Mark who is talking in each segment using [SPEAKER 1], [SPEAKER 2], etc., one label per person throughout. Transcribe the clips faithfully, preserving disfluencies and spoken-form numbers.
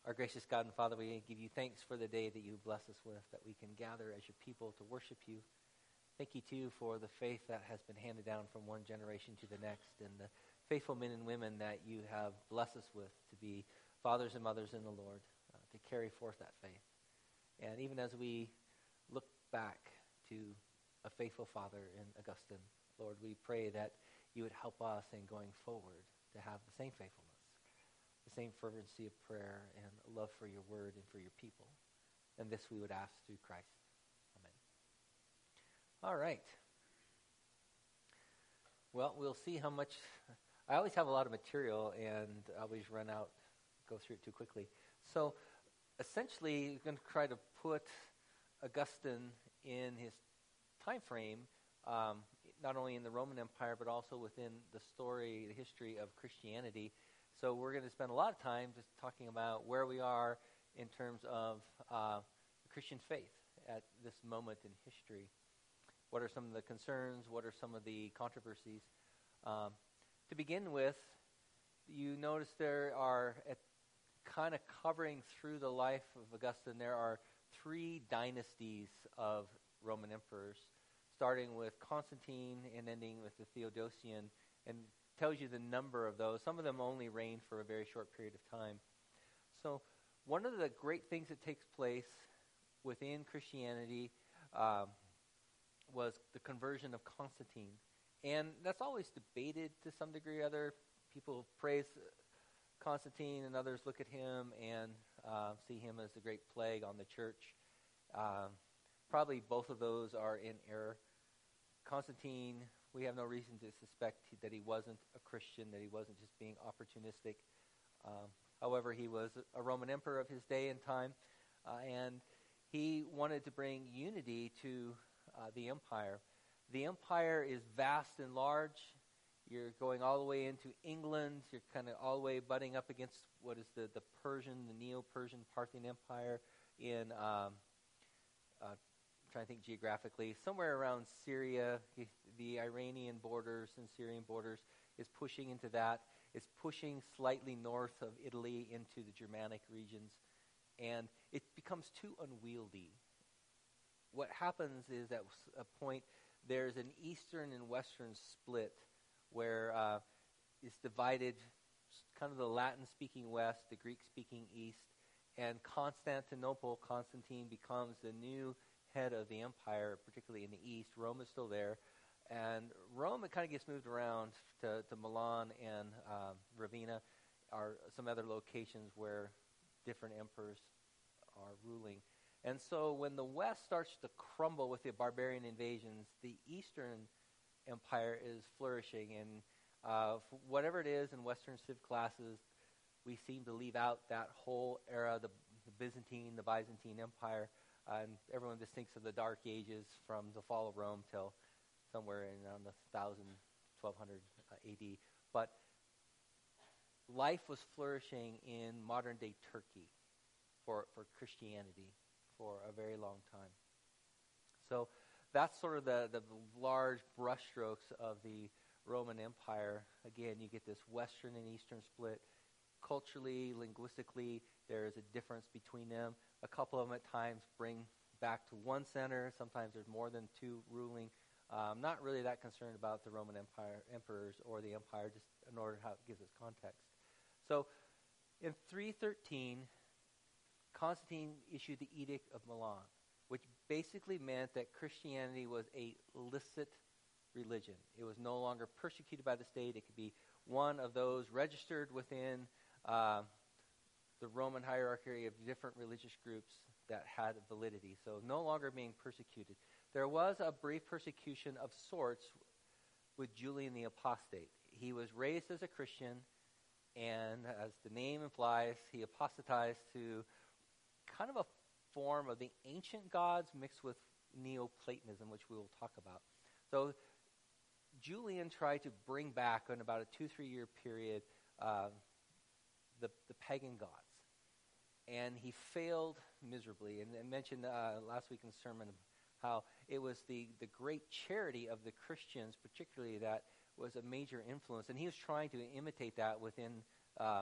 [SPEAKER 1] Our gracious God and Father, we give you thanks for the day that you bless us with, that we can gather as your people to worship you. Thank you, too, for the faith that has been handed down from one generation to the next, and the faithful men and women that you have blessed us with to be fathers and mothers in the Lord, uh, to carry forth that faith. And even as we look back to a faithful father in Augustine, Lord, we pray that you would help us in going forward to have the same faithfulness, the same fervency of prayer and love for your word and for your people. And this we would ask through Christ. Amen. All right. Well, we'll see how much... I always have a lot of material, and I always run out, go through it too quickly. So, essentially, we're going to try to put Augustine in his time frame, um, not only in the Roman Empire, but also within the story, the history of Christianity. So we're going to spend a lot of time just talking about where we are in terms of uh, the Christian faith at this moment in history. What are some of the concerns? What are some of the controversies? Um, to begin with, you notice there are, at kind of covering through the life of Augustine, there are three dynasties of Roman emperors, starting with Constantine and ending with the Theodosian, and tells you the number of those. Some of them only reigned for a very short period of time. So one of the great things that takes place within Christianity um, was the conversion of Constantine. And that's always debated to some degree or other. People praise Constantine, and others look at him and uh, see him as the great plague on the church. Um, probably both of those are in error. Constantine, we have no reason to suspect that he wasn't a Christian, that he wasn't just being opportunistic. Um, however, he was a Roman emperor of his day and time, uh, and he wanted to bring unity to uh, the empire. The empire is vast and large. You're going all the way into England. You're kind of all the way butting up against what is the, the Persian, the Neo-Persian Parthian Empire in, um, uh, I'm trying to think geographically, somewhere around Syria. The Iranian borders and Syrian borders is pushing into that. It's pushing slightly north of Italy into the Germanic regions. And it becomes too unwieldy. What happens is at a point, there's an eastern and western split where uh, it's divided, kind of the Latin-speaking west, the Greek-speaking east, and Constantinople, Constantine, becomes the new head of the empire, particularly in the east. Rome is still there, and Rome, it kind of gets moved around to, to Milan and uh, Ravenna, are some other locations where different emperors are ruling. And so when the west starts to crumble with the barbarian invasions, the eastern empire is flourishing, and uh, whatever it is in Western civ classes, we seem to leave out that whole era, the, the Byzantine, the Byzantine Empire, uh, and everyone just thinks of the Dark Ages from the fall of Rome till somewhere in around the one thousand, twelve hundred uh, A D. But life was flourishing in modern-day Turkey for, for Christianity for a very long time. So that's sort of the, the large brushstrokes of the Roman Empire. Again, you get this western and eastern split. Culturally, linguistically, there is a difference between them. A couple of them at times bring back to one center. Sometimes there's more than two ruling. Uh, I'm not really that concerned about the Roman Empire emperors or the empire, just in order how it gives us context. So in three thirteen, Constantine issued the Edict of Milan, which basically meant that Christianity was a licit religion. It was no longer persecuted by the state. It could be one of those registered within uh, the Roman hierarchy of different religious groups that had validity. So no longer being persecuted. There was a brief persecution of sorts with Julian the Apostate. He was raised as a Christian, and as the name implies, he apostatized to kind of a form of the ancient gods mixed with Neoplatonism, which we will talk about. So Julian tried to bring back in about a two, three year period uh, the, the pagan gods. And he failed miserably. And I mentioned uh, last week in the sermon how it was the, the great charity of the Christians, particularly, that was a major influence. And he was trying to imitate that within um,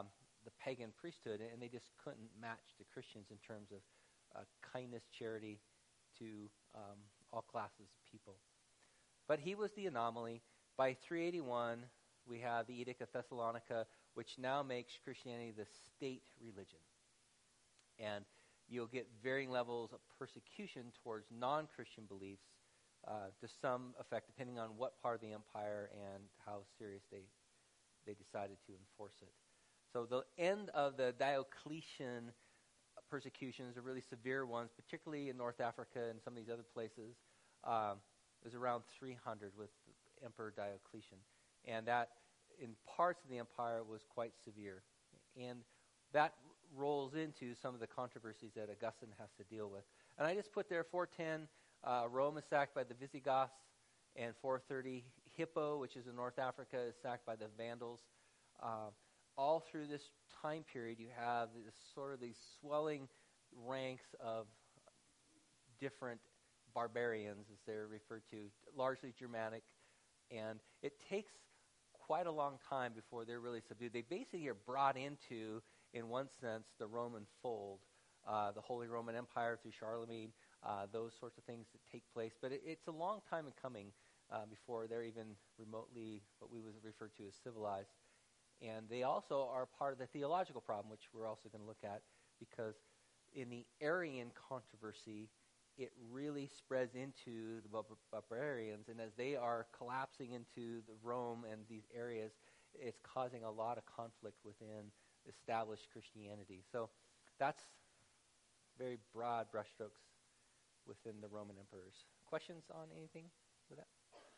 [SPEAKER 1] the pagan priesthood, and they just couldn't match the Christians in terms of uh, kindness, charity to um, all classes of people. But he was the anomaly. By three eighty-one, we have the Edict of Thessalonica, which now makes Christianity the state religion. And you'll get varying levels of persecution towards non-Christian beliefs uh, to some effect, depending on what part of the empire and how serious they they decided to enforce it. So the end of the Diocletian persecutions, the really severe ones, particularly in North Africa and some of these other places, um, was around three hundred with Emperor Diocletian. And that, in parts of the empire, was quite severe. And that rolls into some of the controversies that Augustine has to deal with. And I just put there four ten, uh, Rome is sacked by the Visigoths, and four thirty, Hippo, which is in North Africa, is sacked by the Vandals. Uh, all through this time period, you have this sort of these swelling ranks of different barbarians, as they're referred to, largely Germanic, and it takes quite a long time before they're really subdued. They basically are brought into, in one sense, the Roman fold, uh, the Holy Roman Empire through Charlemagne, uh, those sorts of things that take place. But it, it's a long time in coming uh, before they're even remotely what we would refer to as civilized. And they also are part of the theological problem, which we're also going to look at, because in the Arian controversy, it really spreads into the bar- barbarians, and as they are collapsing into the Rome and these areas, it's causing a lot of conflict within established Christianity. So that's very broad brushstrokes within the Roman emperors. Questions on anything with that?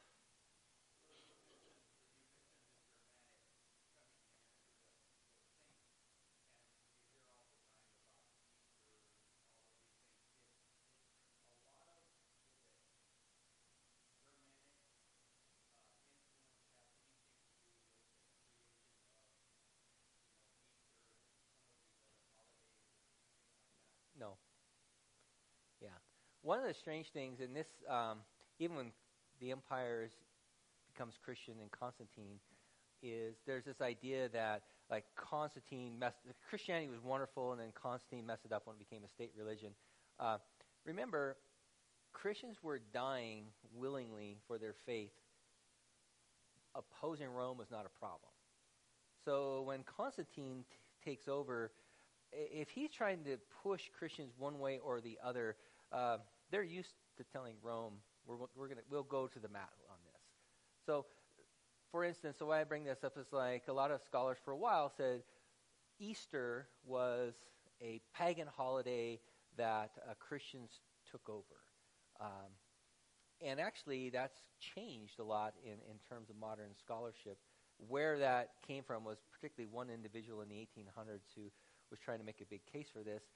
[SPEAKER 1] No. Yeah. One of the strange things in this, um, even when the empire is, becomes Christian in Constantine, is there's this idea that like Constantine messed, Christianity was wonderful, and then Constantine messed it up when it became a state religion. Uh, remember, Christians were dying willingly for their faith. Opposing Rome was not a problem. So when Constantine t- takes over, if he's trying to push Christians one way or the other, uh, they're used to telling Rome, we're, we're gonna, we'll go to the mat on this. So, for instance, the way I bring this up is like a lot of scholars for a while said Easter was a pagan holiday that uh, Christians took over. Um, and actually, that's changed a lot in, in terms of modern scholarship. Where that came from was particularly one individual in the eighteen hundreds who was trying to make a big case for this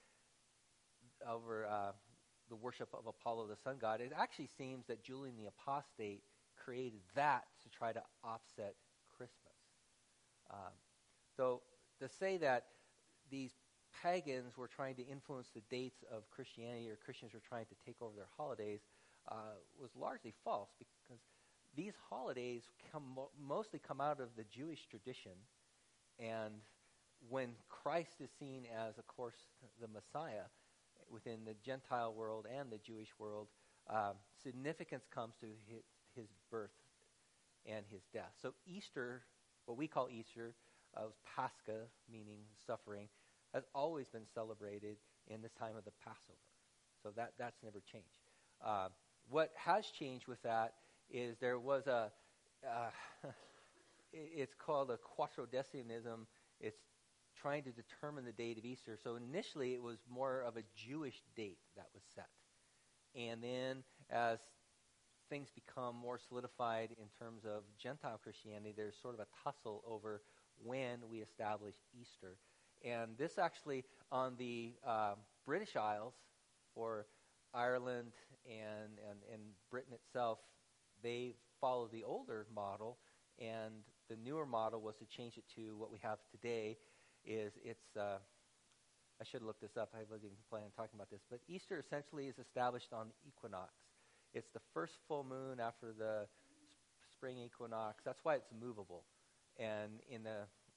[SPEAKER 1] over uh, the worship of Apollo, the sun god. It actually seems that Julian the Apostate created that to try to offset Christmas. Um, so to say that these pagans were trying to influence the dates of Christianity, or Christians were trying to take over their holidays, uh, was largely false, because these holidays come mo- mostly come out of the Jewish tradition, and when Christ is seen as, of course, the Messiah within the Gentile world and the Jewish world, um, significance comes to his, his birth and his death. So Easter, what we call Easter, uh, was Pascha, meaning suffering, has always been celebrated in this time of the Passover. So that that's never changed. Uh, what has changed with that is there was a, uh, it's called a quattrodecimism. It's trying to determine the date of Easter. So initially it was more of a Jewish date that was set. And then as things become more solidified in terms of Gentile Christianity, there's sort of a tussle over when we establish Easter. And this actually, on the uh, British Isles, or Ireland and, and, and Britain itself, they followed the older model, and the newer model was to change it to what we have today. Is it's, uh, I should have looked this up, I wasn't even planning on talking about this, but Easter essentially is established on the equinox. It's the first full moon after the sp- spring equinox. That's why it's movable. And in the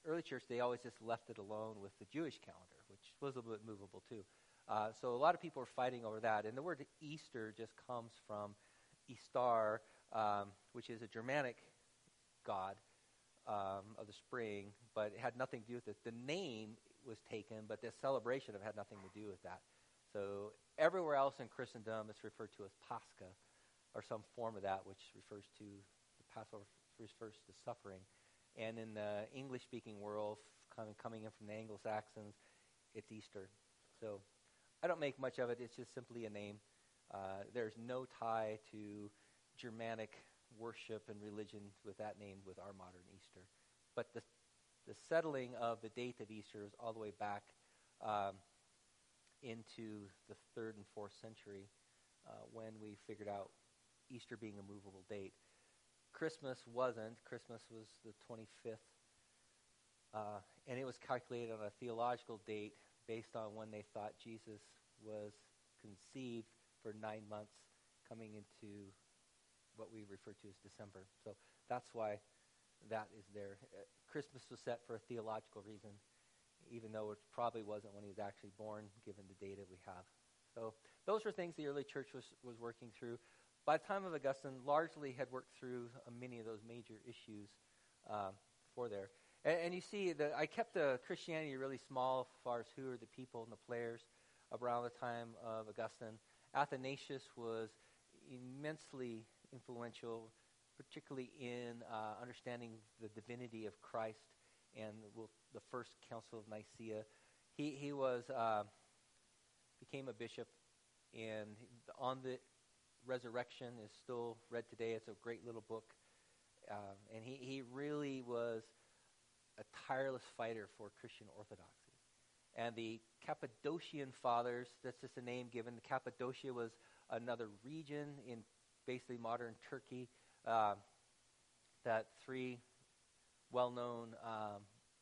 [SPEAKER 1] early church, they always just left it alone with the Jewish calendar, which was a little bit movable too. Uh, so a lot of people are fighting over that. And the word Easter just comes from Istar, um, which is a Germanic god um, of the spring, but it had nothing to do with it. The name was taken, but the celebration of it had nothing to do with that. So everywhere else in Christendom, it's referred to as Pascha, or some form of that, which refers to the Passover, refers to suffering. And in the English-speaking world, coming coming in from the Anglo-Saxons, it's Easter. So I don't make much of it. It's just simply a name. Uh, there's no tie to Germanic worship and religion with that name with our modern Easter. But the the settling of the date of Easter is all the way back um, into the third and fourth century uh, when we figured out Easter being a movable date. Christmas wasn't. Christmas was the twenty-fifth, uh, and it was calculated on a theological date based on when they thought Jesus was conceived for nine months coming into what we refer to as December. So that's why that is there. Uh, Christmas was set for a theological reason, even though it probably wasn't when he was actually born, given the data we have. So those were things the early church was, was working through. By the time of Augustine, largely had worked through uh, many of those major issues um, for there. And, and you see that I kept the Christianity really small as far as who are the people and the players around the time of Augustine. Athanasius was immensely influential, particularly in uh, understanding the divinity of Christ and well, the first Council of Nicaea. He he was uh, became a bishop, and On the Resurrection is still read today. It's a great little book, um, and he he really was a tireless fighter for Christian orthodoxy. And the Cappadocian Fathers, that's just a name given. Cappadocia was another region in basically modern Turkey. Uh, that three well-known um,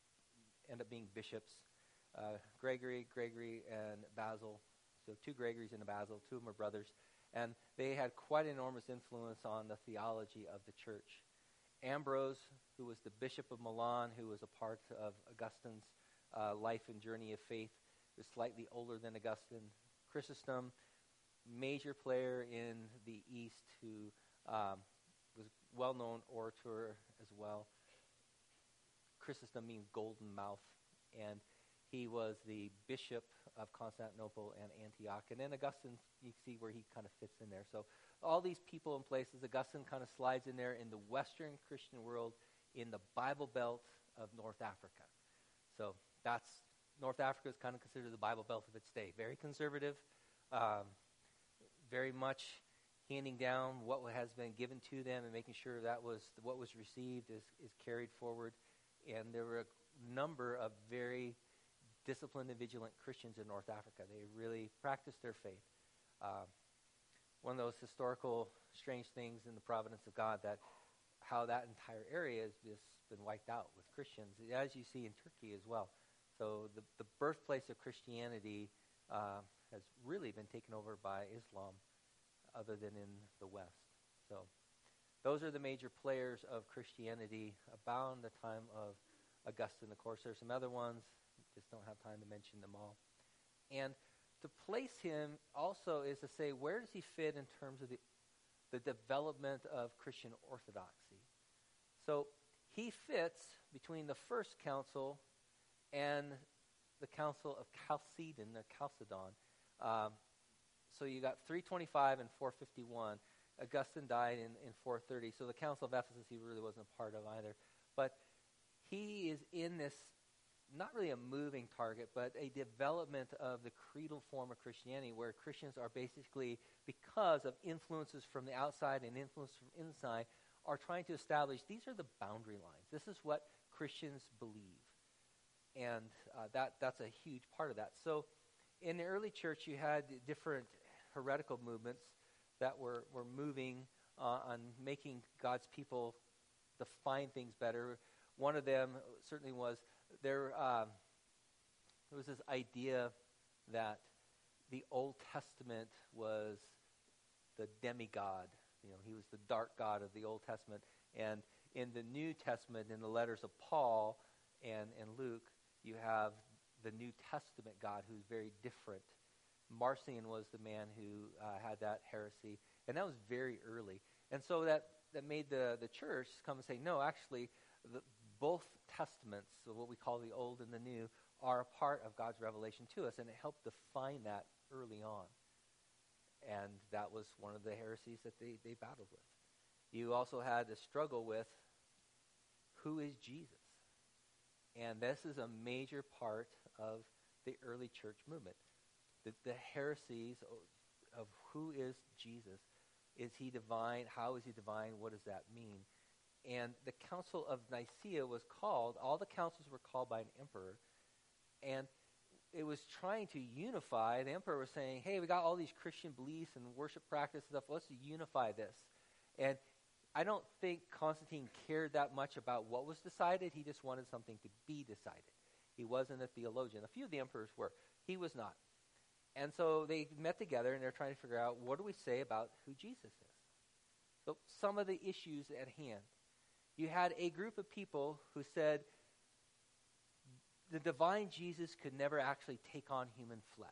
[SPEAKER 1] end up being bishops, uh, Gregory, Gregory, and Basil. So two Gregorys and a Basil, two of them are brothers. And they had quite an enormous influence on the theology of the church. Ambrose, who was the Bishop of Milan, who was a part of Augustine's uh, life and journey of faith, was slightly older than Augustine. Chrysostom, major player in the East, who um, was well-known orator as well. Chrysostom means golden mouth, and he was the bishop of Constantinople and Antioch. And then Augustine, you see where he kind of fits in there. So all these people and places, Augustine kind of slides in there in the Western Christian world in the Bible Belt of North Africa. So that's, North Africa is kind of considered the Bible Belt of its day. Very conservative, um, very much handing down what has been given to them and making sure that was what was received is, is carried forward. And there were a number of very disciplined and vigilant Christians in North Africa. They really practiced their faith. Um, one of those historical strange things in the providence of God, that how that entire area has just been wiped out with Christians, as you see in Turkey as well. So the, the birthplace of Christianity uh, has really been taken over by Islam, other than in the West. So those are the major players of Christianity about the time of Augustine. Of course, there's some other ones. Just don't have time to mention them all. And to place him also is to say, where does he fit in terms of the, the development of Christian orthodoxy? So he fits between the first council and the Council of Chalcedon, or Chalcedon. Um, so you got three twenty-five and four fifty-one. Augustine died in, in four thirty, so the Council of Ephesus he really wasn't a part of either. But he is in this, not really a moving target, but a development of the creedal form of Christianity, where Christians are basically, because of influences from the outside and influences from inside, are trying to establish these are the boundary lines. This is what Christians believe. And uh, that that's a huge part of that. So in the early church, you had different heretical movements that were, were moving uh, on making God's people define things better. One of them certainly was there, um, there was this idea that the Old Testament was the demigod. You know, he was the dark god of the Old Testament. And in the New Testament, in the letters of Paul, and in Luke, you have the New Testament God who's very different. Marcion was the man who uh, had that heresy, and that was very early. And so that, that made the, the church come and say, no, actually, the, both testaments, so what we call the Old and the New, are a part of God's revelation to us, and it helped define that early on. And that was one of the heresies that they, they battled with. You also had to struggle with, who is Jesus? And this is a major part of the early church movement. The, the heresies of who is Jesus. Is he divine? How is he divine? What does that mean? And the Council of Nicaea was called, all the councils were called by an emperor, and it was trying to unify. The emperor was saying, hey, we got all these Christian beliefs and worship practice and stuff. Let's unify this. And I don't think Constantine cared that much about what was decided. He just wanted something to be decided. He wasn't a theologian. A few of the emperors were. He was not. And so they met together, and they're trying to figure out, what do we say about who Jesus is? So some of the issues at hand. You had a group of people who said the divine Jesus could never actually take on human flesh.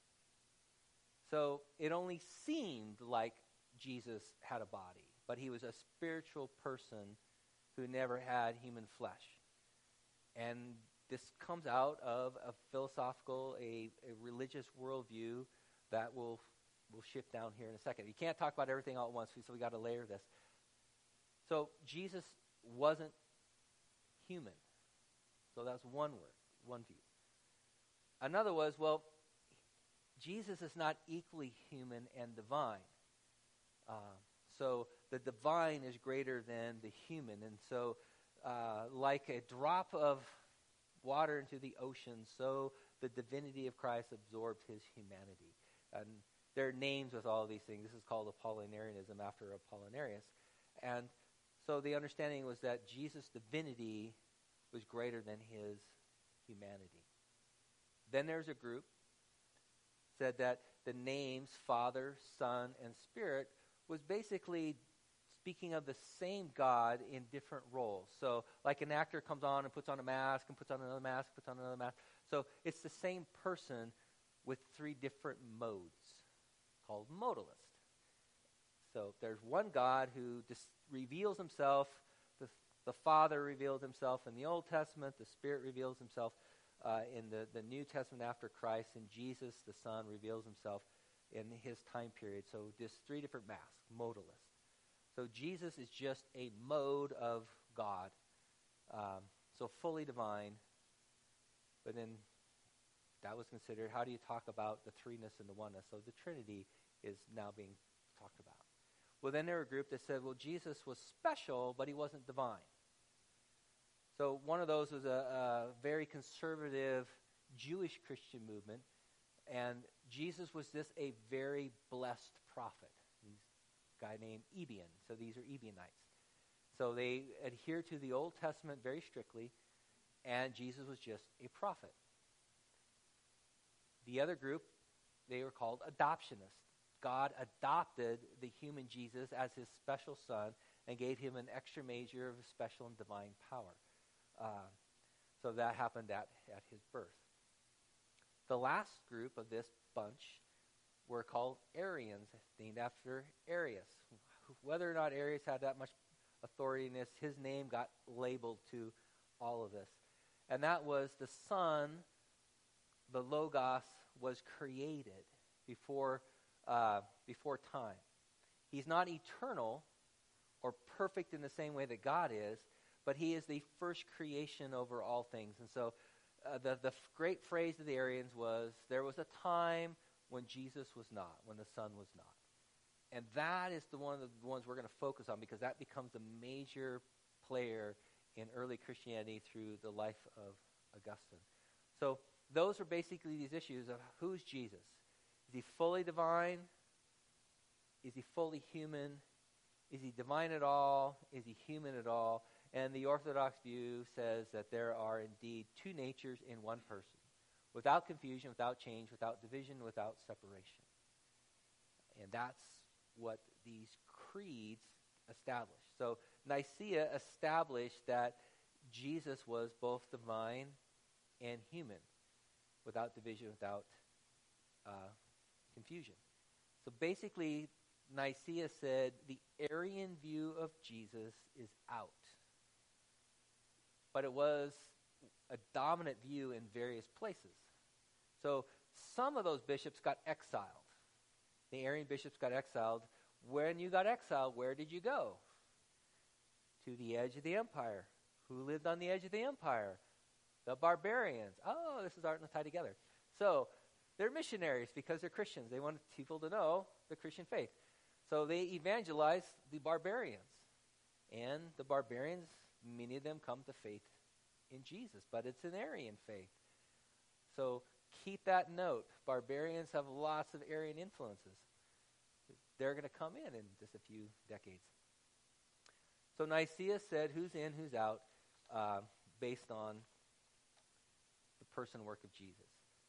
[SPEAKER 1] So it only seemed like Jesus had a body, but he was a spiritual person who never had human flesh. And this comes out of a philosophical, a, a religious worldview that will will shift down here in a second. You can't talk about everything all at once, so we got to layer this. So Jesus wasn't human. So that's one word, one view. Another was, well, Jesus is not equally human and divine. Uh, so the divine is greater than the human. And so uh, like a drop of water into the ocean, so the divinity of Christ absorbed his humanity. And there are names with all of these things. This is called Apollinarianism after Apollinarius. And so the understanding was that Jesus' divinity was greater than his humanity. Then there's a group said that the names Father, Son, and Spirit was basically speaking of the same God in different roles. So like an actor comes on and puts on a mask and puts on another mask, puts on another mask. So it's the same person with three different modes, called modalist. So there's one God who dis- reveals himself. The, the Father revealed himself in the Old Testament. The Spirit reveals himself uh, in the, the New Testament after Christ. And Jesus, the Son, reveals himself in his time period. So just three different masks, modalist. So Jesus is just a mode of God. Um, so fully divine. But then that was considered, how do you talk about the threeness and the oneness? So the Trinity is now being talked about. Well, then there were a group that said, well, Jesus was special, but he wasn't divine. So one of those was a, a very conservative Jewish Christian movement, and Jesus was just a very blessed prophet. He's a guy named Ebion, so these are Ebionites. So they adhere to the Old Testament very strictly, and Jesus was just a prophet. The other group, they were called adoptionists. God adopted the human Jesus as his special son and gave him an extra measure of special and divine power. Uh, so that happened at, at his birth. The last group of this bunch were called Arians, named after Arius. Whether or not Arius had that much authority in this, his name got labeled to all of this. And that was the Son, the Logos, was created before uh, before time. He's not eternal or perfect in the same way that God is, but he is the first creation over all things. And so uh, the, the f- great phrase of the Arians was, there was a time when Jesus was not, when the Son was not. And that is the one of the ones we're going to focus on, because that becomes a major player in early Christianity through the life of Augustine. So those are basically these issues of who's Jesus? Is he fully divine? Is he fully human? Is he divine at all? Is he human at all? And the Orthodox view says that there are indeed two natures in one person, without confusion, without change, without division, without separation. And that's what these creeds established. So Nicaea established that Jesus was both divine and human, without division, without uh, confusion. So basically, Nicaea said the Arian view of Jesus is out. But it was a dominant view in various places. So some of those bishops got exiled. The Arian bishops got exiled. When you got exiled, where did you go? To the edge of the empire. Who lived on the edge of the empire? The barbarians. Oh, this is art and tie together. So they're missionaries because they're Christians. They wanted people to know the Christian faith. So they evangelized the barbarians. And the barbarians, many of them come to faith in Jesus, but it's an Arian faith. So keep that note. Barbarians have lots of Arian influences. They're going to come in in just a few decades. So Nicaea said who's in, who's out, uh, based on the person and work of Jesus.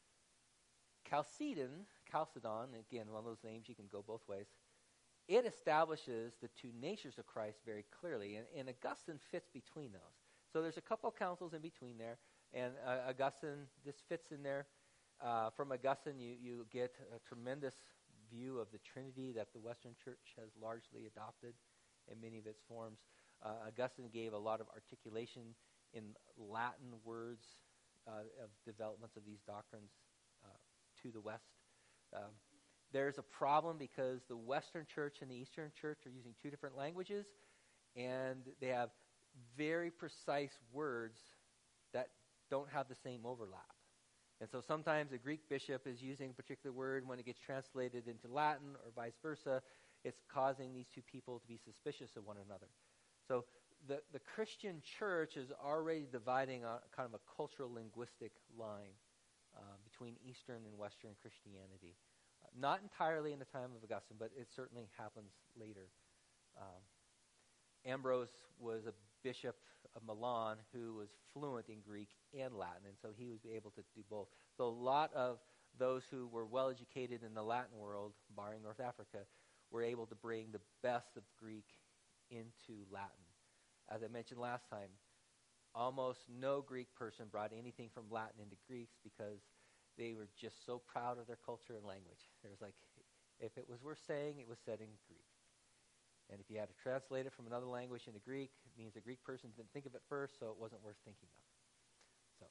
[SPEAKER 1] Chalcedon, Chalcedon, again, one of those names, you can go both ways. It establishes the two natures of Christ very clearly, and, and Augustine fits between those. So there's a couple councils in between there, and uh, Augustine, this fits in there. Uh, from Augustine, you, you get a tremendous view of the Trinity that the Western Church has largely adopted in many of its forms. Uh, Augustine gave a lot of articulation in Latin words uh, of developments of these doctrines uh, to the West. Um, there's a problem because the Western Church and the Eastern Church are using two different languages, and they have very precise words that don't have the same overlap. And so sometimes a Greek bishop is using a particular word. When it gets translated into Latin or vice versa, it's causing these two people to be suspicious of one another. So the, the Christian church is already dividing a kind of a cultural linguistic line uh, between Eastern and Western Christianity. Uh, not entirely in the time of Augustine, but it certainly happens later. Um, Ambrose was a bishop of Milan who was fluent in Greek and Latin, and so he was able to do both. So a lot of those who were well educated in the Latin world, barring North Africa, were able to bring the best of Greek into Latin. As I mentioned last time, almost no Greek person brought anything from Latin into Greeks because they were just so proud of their culture and language. There was like, if it was worth saying, it was said in Greek. And if you had to translate it from another language into Greek, it means the Greek person didn't think of it first, so it wasn't worth thinking of. So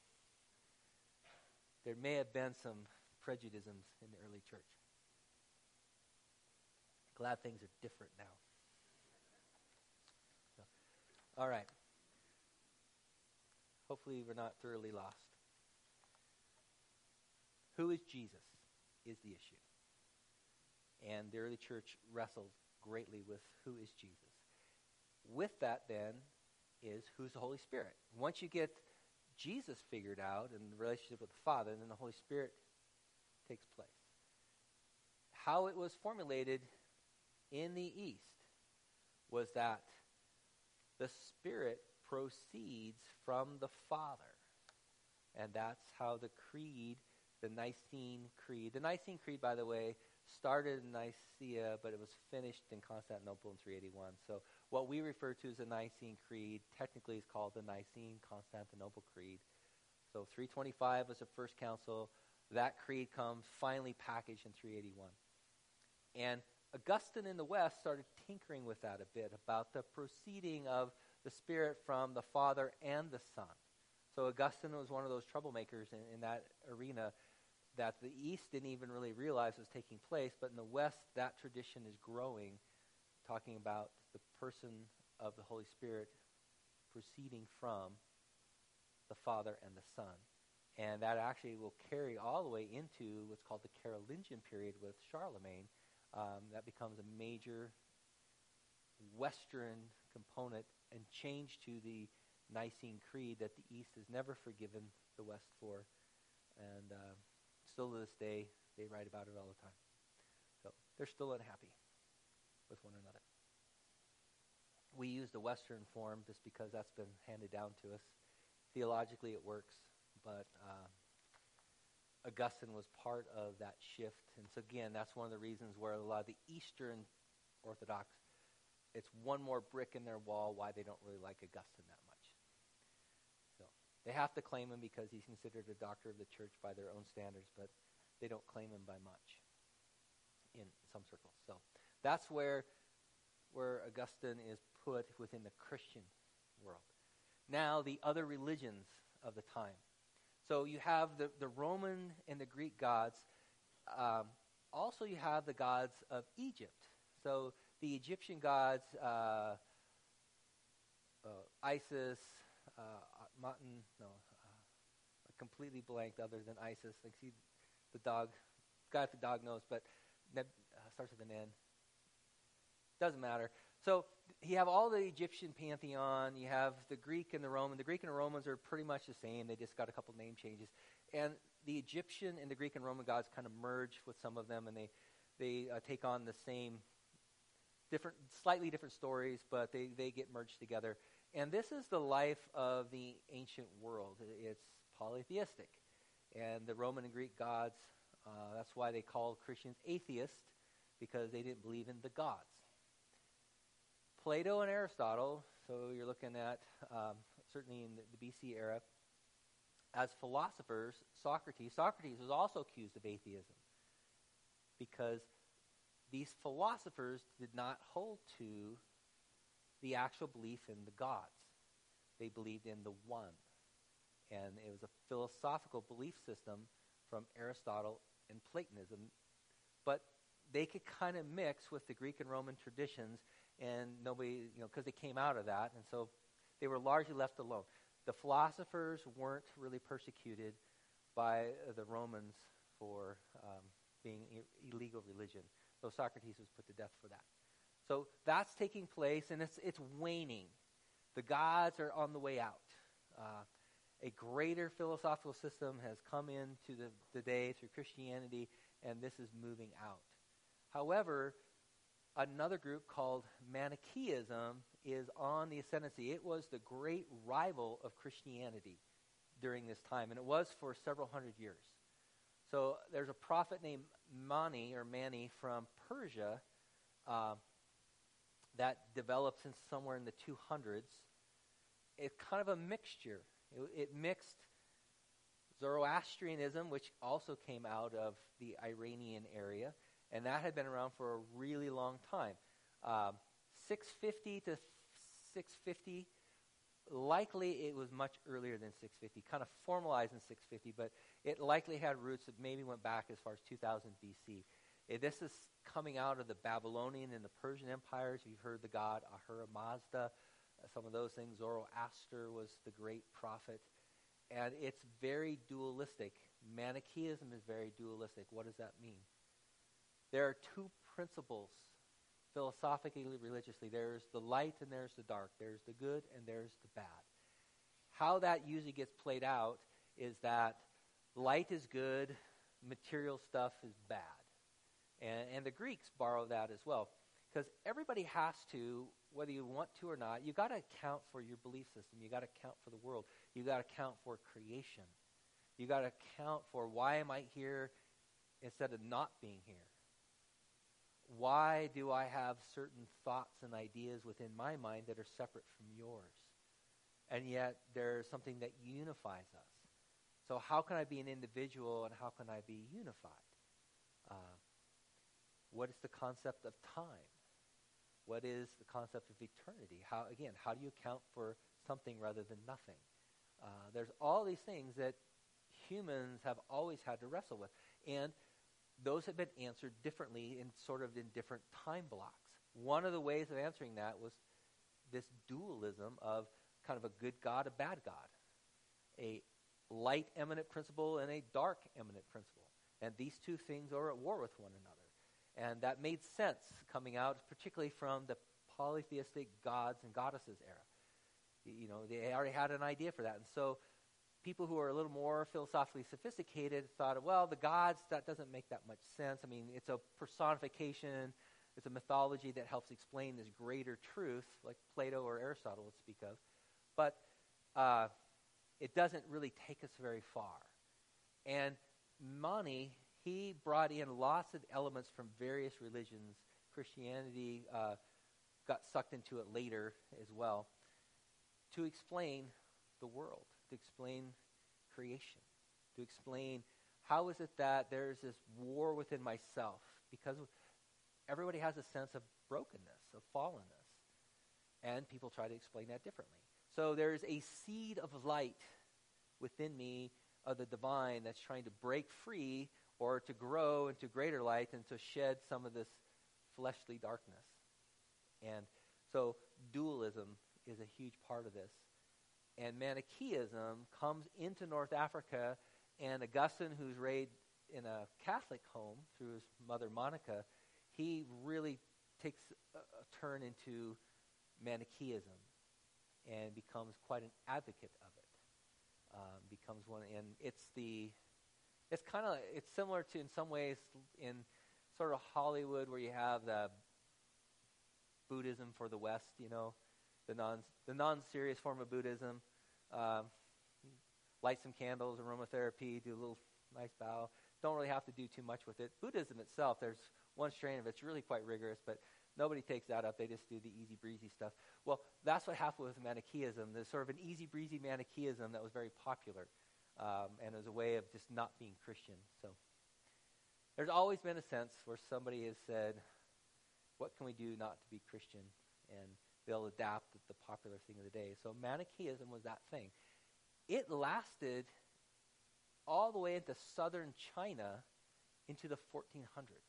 [SPEAKER 1] there may have been some prejudices in the early church. Glad things are different now. So, all right. Hopefully we're not thoroughly lost. Who is Jesus is the issue. And the early church wrestled greatly with who is Jesus. With that, then, is who's the Holy Spirit. Once you get Jesus figured out and the relationship with the Father, then the Holy Spirit takes place. How it was formulated in the East was that the Spirit proceeds from the Father. And that's how the creed, the Nicene Creed, the Nicene Creed, by the way, started in Nicaea, but it was finished in Constantinople in three eighty-one. So what we refer to as the Nicene Creed technically is called the Nicene-Constantinople Creed. So three twenty-five was the first council. That creed comes finally packaged in three eighty-one. And Augustine in the West started tinkering with that a bit about the proceeding of the Spirit from the Father and the Son. So Augustine was one of those troublemakers in, in that arena that the East didn't even really realize was taking place, but in the West, that tradition is growing, talking about the person of the Holy Spirit proceeding from the Father and the Son. And that actually will carry all the way into what's called the Carolingian period with Charlemagne. Um, that becomes a major Western component and change to the Nicene Creed that the East has never forgiven the West for. And uh, still to this day, they write about it all the time. So they're still unhappy with one another. We use the Western form just because that's been handed down to us. Theologically, it works, but uh, Augustine was part of that shift. And so again, that's one of the reasons where a lot of the Eastern Orthodox, it's one more brick in their wall why they don't really like Augustine that much. They have to claim him because he's considered a doctor of the church by their own standards, but they don't claim him by much in some circles. So that's where where Augustine is put within the Christian world. Now, the other religions of the time. So you have the, the Roman and the Greek gods. Um, also, you have the gods of Egypt. So the Egyptian gods, uh, uh, Isis, uh, Aten, no, uh, I completely blanked other than Isis. Like, see the dog, guy with the dog nose, but Neb, uh, starts with an N. Doesn't matter. So you have all the Egyptian pantheon. You have the Greek and the Roman. The Greek and the Romans are pretty much the same. They just got a couple name changes. And the Egyptian and the Greek and Roman gods kind of merge with some of them, and they they uh, take on the same, different, slightly different stories, but they, they get merged together. And this is the life of the ancient world. It's polytheistic. And the Roman and Greek gods, uh, that's why they called Christians atheists, because they didn't believe in the gods. Plato and Aristotle, so you're looking at, um, certainly in the, the B C era, as philosophers, Socrates, Socrates was also accused of atheism because these philosophers did not hold to the actual belief in the gods. They believed in the one. And it was a philosophical belief system from Aristotle and Platonism. But they could kind of mix with the Greek and Roman traditions, and nobody, you know, because they came out of that, and so they were largely left alone. The philosophers weren't really persecuted by uh, the Romans for um, being I- illegal religion, though Socrates was put to death for that. So that's taking place, and it's it's waning. The gods are on the way out. Uh, a greater philosophical system has come into the, the day through Christianity, and this is moving out. However, another group called Manichaeism is on the ascendancy. It was the great rival of Christianity during this time, and it was for several hundred years. So there's a prophet named Mani, or Mani, from Persia, uh, that develops in somewhere in the two hundreds. It's kind of a mixture. It, it mixed Zoroastrianism, which also came out of the Iranian area, and that had been around for a really long time. Um, six fifty to six fifty, likely it was much earlier than six fifty, kind of formalized in six fifty, but it likely had roots that maybe went back as far as two thousand B C. Uh, this is coming out of the Babylonian and the Persian empires. You've heard the god Ahura Mazda, uh, some of those things. Zoroaster was the great prophet. And it's very dualistic. Manichaeism is very dualistic. What does that mean? There are two principles philosophically, religiously. There's the light and there's the dark. There's the good and there's the bad. How that usually gets played out is that light is good, material stuff is bad. And, and the Greeks borrow that as well. Because everybody has to, whether you want to or not, you've got to account for your belief system. You've got to account for the world. You've got to account for creation. You've got to account for, why am I here instead of not being here? Why do I have certain thoughts and ideas within my mind that are separate from yours? And yet there's something that unifies us. So how can I be an individual and how can I be unified? Uh, what is the concept of time? What is the concept of eternity? How, again, how do you account for something rather than nothing? Uh, there's all these things that humans have always had to wrestle with. And those have been answered differently in sort of in different time blocks. One of the ways of answering that was this dualism of kind of a good God, a bad God, a light eminent principle and a dark eminent principle. And these two things are at war with one another. And that made sense coming out, particularly from the polytheistic gods and goddesses era. You know, they already had an idea for that. And so people who are a little more philosophically sophisticated thought, well, the gods, that doesn't make that much sense. I mean, it's a personification. It's a mythology that helps explain this greater truth, like Plato or Aristotle would speak of. But uh, it doesn't really take us very far. And Mani, he brought in lots of elements from various religions. Christianity uh, got sucked into it later as well, to explain the world, to explain creation, to explain how is it that there's this war within myself, because everybody has a sense of brokenness, of fallenness, and people try to explain that differently. So there's a seed of light within me of the divine that's trying to break free or to grow into greater light and to shed some of this fleshly darkness. And so dualism is a huge part of this. And Manichaeism comes into North Africa, and Augustine, who's raised in a Catholic home through his mother Monica, he really takes a, a turn into Manichaeism and becomes quite an advocate of it. Um, becomes one, and it's the, it's kind of, it's similar to in some ways in sort of Hollywood where you have the Buddhism for the West, you know, the non the non-serious form of Buddhism. Um, light some candles, aromatherapy, do a little nice bow. Don't really have to do too much with it. Buddhism itself, there's one strain of it's really quite rigorous, but nobody takes that up. They just do the easy breezy stuff. Well, that's what happened with Manichaeism. There's sort of an easy breezy Manichaeism that was very popular, um, and as a way of just not being Christian. So there's always been a sense where somebody has said, what can we do not to be Christian? And they'll adapt the popular thing of the day. So Manichaeism was that thing. It lasted all the way into southern China into the fourteen hundreds.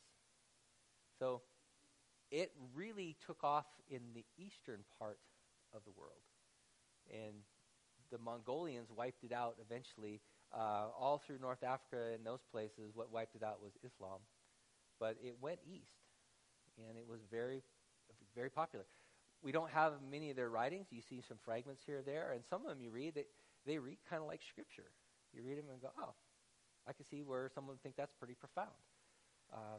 [SPEAKER 1] So it really took off in the eastern part of the world. And the Mongolians wiped it out eventually. Uh, all through North Africa and those places, what wiped it out was Islam. But it went east, and it was very, very popular. We don't have many of their writings. You see some fragments here or there, and some of them you read, they, they read kind of like Scripture. You read them and go, oh, I can see where someone would think that's pretty profound. Um,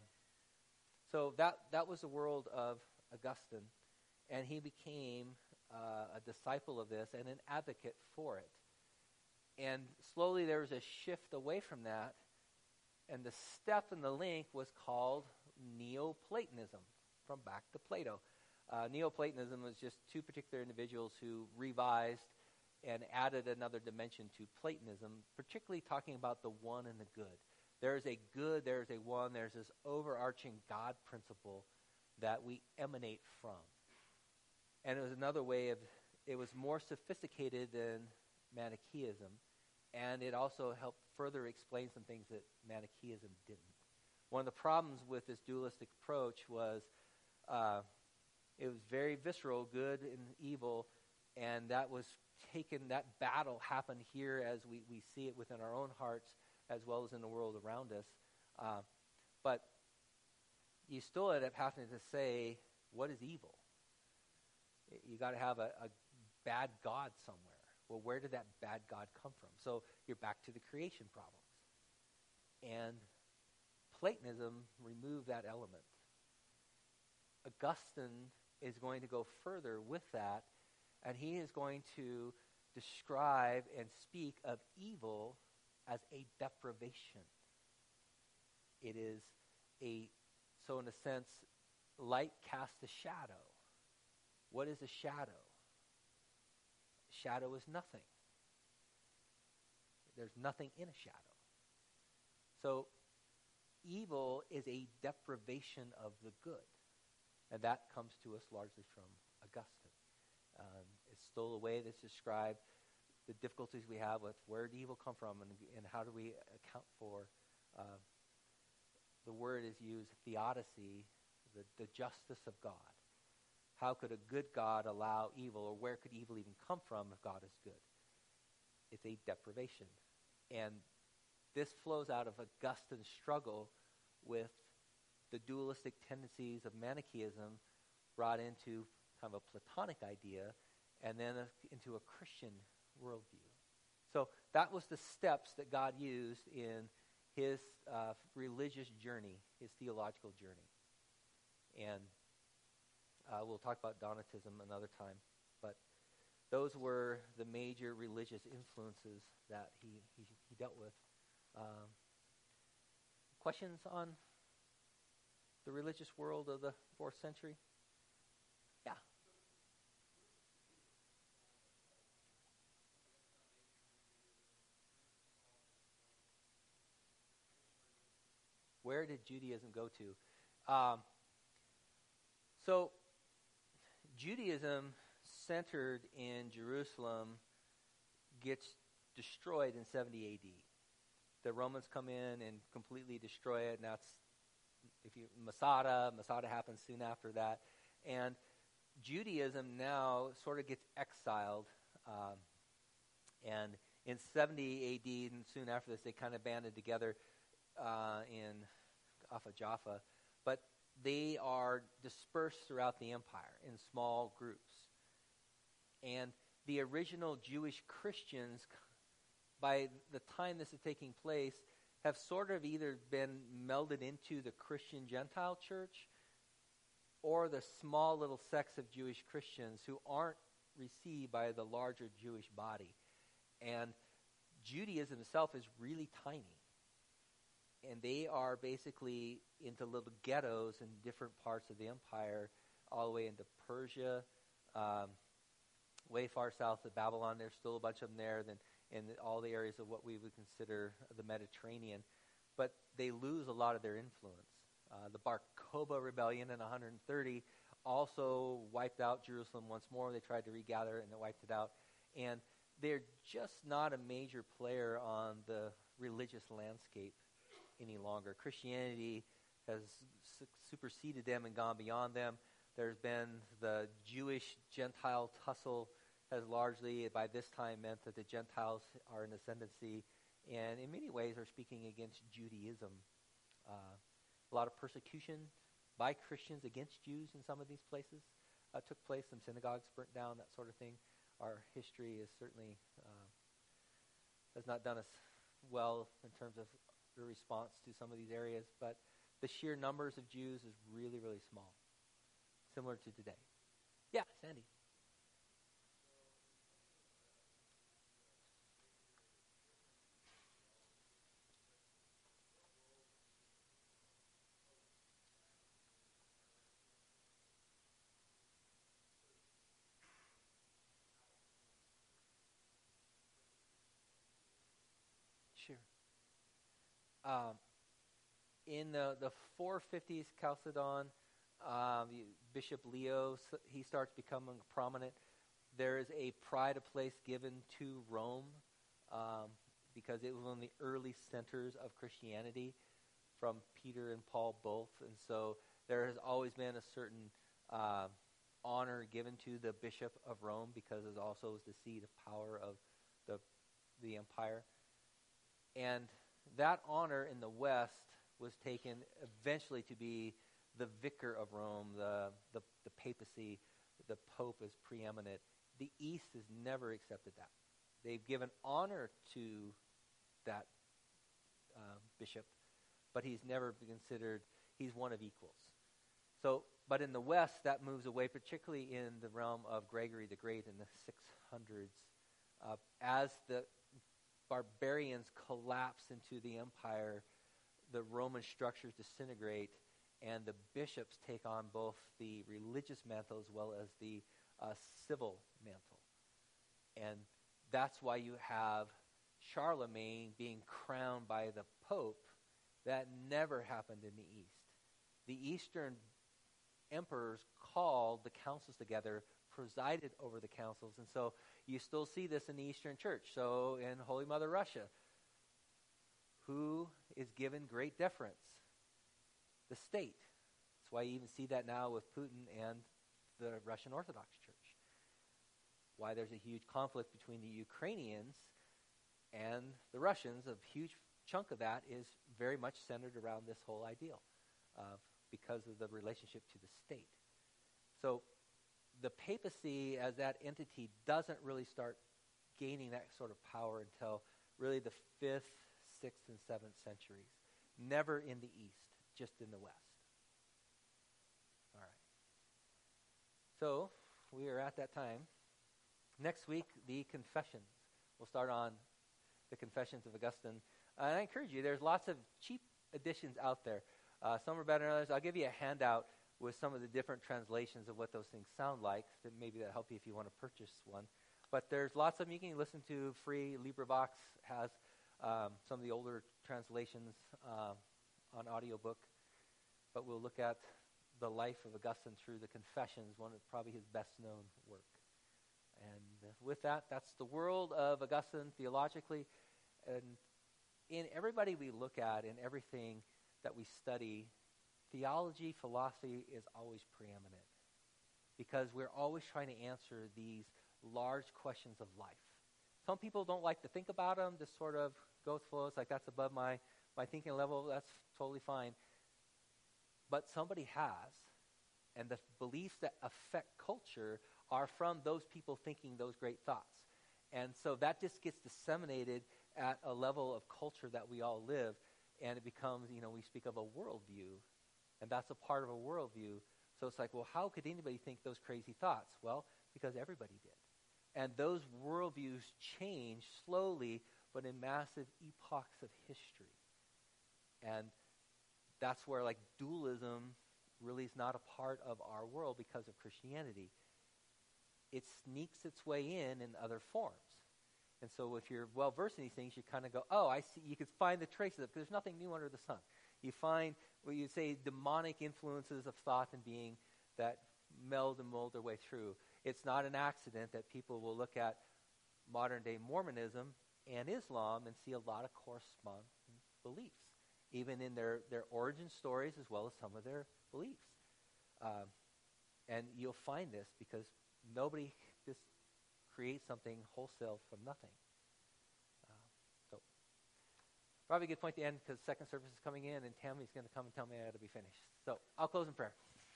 [SPEAKER 1] so that that was the world of Augustine, and he became uh, a disciple of this and an advocate for it. And slowly there was a shift away from that, and the step in the link was called Neoplatonism, from back to Plato. Uh, Neoplatonism was just two particular individuals who revised and added another dimension to Platonism, particularly talking about the one and the good. There is a good, there is a one, there's this overarching God principle that we emanate from. And it was another way of, it was more sophisticated than Manichaeism, and it also helped further explain some things that Manichaeism didn't. One of the problems with this dualistic approach was uh, it was very visceral, good and evil, and that was taken, that battle happened here as we, we see it within our own hearts as well as in the world around us. Uh, but you still end up having to say, what is evil? You got to have a, a bad God somewhere. Well, where did that bad God come from? So you're back to the creation problems. And Platonism removed that element. Augustine is going to go further with that, and he is going to describe and speak of evil as a deprivation. It is a, so in a sense, light casts a shadow. What is a shadow? Shadow is nothing. There's nothing in a shadow. So evil is a deprivation of the good. And that comes to us largely from Augustine. Um, it's still a way that's described the difficulties we have with where did evil come from and, and how do we account for uh, the word is used, theodicy, the, the justice of God. How could a good God allow evil, or where could evil even come from if God is good? It's a deprivation. And this flows out of Augustine's struggle with the dualistic tendencies of Manichaeism brought into kind of a Platonic idea and then a, into a Christian worldview. So that was the steps that God used in his uh, religious journey, his theological journey. And uh, we'll talk about Donatism another time. But those were the major religious influences that he, he, he dealt with. Um, questions on the religious world of the fourth century? Yeah. Where did Judaism go to? Um, so Judaism centered in Jerusalem gets destroyed in seventy A D. The Romans come in and completely destroy it, and that's if you Masada. Masada happens soon after that, and Judaism now sort of gets exiled, um, and in seventy A D and soon after this, they kind of banded together uh, in off of Jaffa, but they are dispersed throughout the empire in small groups. And the original Jewish Christians, by the time this is taking place, have sort of either been melded into the Christian Gentile church or the small little sects of Jewish Christians who aren't received by the larger Jewish body. And Judaism itself is really tiny. And they are basically into little ghettos in different parts of the empire, all the way into Persia, um, way far south of Babylon. There's still a bunch of them there, then in all the areas of what we would consider the Mediterranean. But they lose a lot of their influence. Uh, the Bar Kokhba rebellion in one hundred thirty also wiped out Jerusalem once more. They tried to regather it, and it wiped it out. And they're just not a major player on the religious landscape any longer. Christianity has su- superseded them and gone beyond them. There's been the Jewish-Gentile tussle has largely, by this time, meant that the Gentiles are in ascendancy, and in many ways are speaking against Judaism. Uh, a lot of persecution by Christians against Jews in some of these places uh, took place. Some synagogues burnt down, that sort of thing. Our history is certainly uh, has not done us well in terms of the response to some of these areas, but the sheer numbers of Jews is really, really small, similar to today. Yeah, Sandy. Sure. Um, in the, the four fifties Chalcedon, um, the Bishop Leo, he starts becoming prominent. There is a pride of place given to Rome um, because it was one of the early centers of Christianity from Peter and Paul both. And so there has always been a certain uh, honor given to the Bishop of Rome because it also was the seat of power of the the empire. And that honor in the West was taken eventually to be the vicar of Rome, the, the, the papacy, the Pope is preeminent. The East has never accepted that. They've given honor to that uh, bishop, but he's never been considered, he's one of equals. So, but in the West, that moves away, particularly in the realm of Gregory the Great in the six hundreds. Uh, as the barbarians collapse into the empire, the Roman structures disintegrate, and the bishops take on both the religious mantle as well as the uh, civil mantle. And that's why you have Charlemagne being crowned by the Pope. That never happened in the East. The Eastern emperors called the councils together, presided over the councils, and so you still see this in the Eastern Church. So in Holy Mother Russia, who is given great deference? The state. That's why you even see that now with Putin and the Russian Orthodox Church. Why there's a huge conflict between the Ukrainians and the Russians. A huge chunk of that is very much centered around this whole ideal of because of the relationship to the state. So the papacy as that entity doesn't really start gaining that sort of power until really the fifth, sixth, and seventh centuries. Never in the East, just in the West. All right. So we are at that time. Next week, the Confessions. We'll start on the Confessions of Augustine. Uh, and I encourage you, there's lots of cheap editions out there. Uh, some are better than others. I'll give you a handout with some of the different translations of what those things sound like. That maybe that'll help you if you want to purchase one. But there's lots of them you can listen to free. LibriVox has um, some of the older translations uh, on audiobook, but we'll look at the life of Augustine through the Confessions, one of probably his best-known work. And uh, with that, that's the world of Augustine theologically. And in everybody we look at, in everything that we study, theology, philosophy is always preeminent because we're always trying to answer these large questions of life. Some people don't like to think about them, just sort of go with the flow. It's like, that's above my, my thinking level. That's totally fine. But somebody has, and the beliefs that affect culture are from those people thinking those great thoughts. And so that just gets disseminated at a level of culture that we all live, and it becomes, you know, we speak of a worldview, and that's a part of a worldview. So it's like, well, how could anybody think those crazy thoughts? Well, because everybody did. And those worldviews change slowly, but in massive epochs of history. And that's where, like, dualism really is not a part of our world because of Christianity. It sneaks its way in in other forms. And so if you're well-versed in these things, you kind of go, oh, I see. You can find the traces of it, because there's nothing new under the sun. You find what you say demonic influences of thought and being that meld and mold their way through. It's not an accident that people will look at modern-day Mormonism and Islam and see a lot of corresponding beliefs, even in their, their origin stories as well as some of their beliefs. Um, and you'll find this because nobody just creates something wholesale from nothing. Uh, so probably a good point to end because second service is coming in and Tammy's going to come and tell me I ought to be finished. So I'll close in prayer.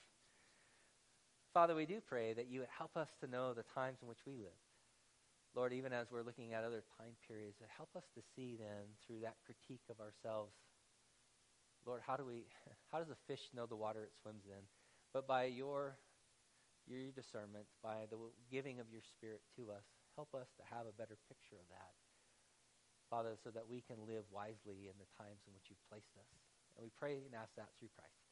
[SPEAKER 1] Father, we do pray that you would help us to know the times in which we live. Lord, even as we're looking at other time periods, help us to see then through that critique of ourselves, Lord, how do we, how does a fish know the water it swims in? But by your, your discernment, by the giving of your Spirit to us, help us to have a better picture of that, Father, so that we can live wisely in the times in which you've placed us. And we pray and ask that through Christ.